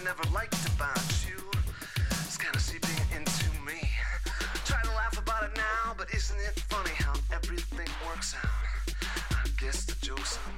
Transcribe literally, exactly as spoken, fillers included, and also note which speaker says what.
Speaker 1: never liked about you. It's kinda seeping into me. Try to laugh about it now, but isn't it funny how everything works out? I guess the joke's on